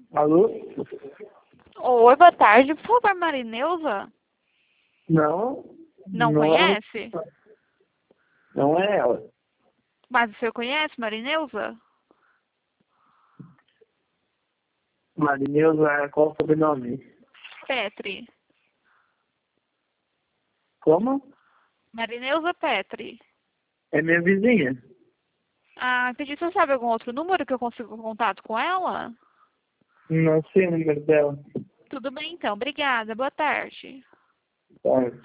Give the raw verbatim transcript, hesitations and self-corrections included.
Alô? Oi, boa tarde. Por favor, Marineuza? Não. Não Não é, conhece? não é ela. Mas o senhor conhece Marineuza? Marineuza é qual o sobrenome? Petri. Como? Marineuza Petri. É minha vizinha. Ah, entendi. O senhor sabe algum outro número que eu consiga contato com ela? Não sei o número dela. Tudo bem, então. Obrigada. Boa tarde. Tá.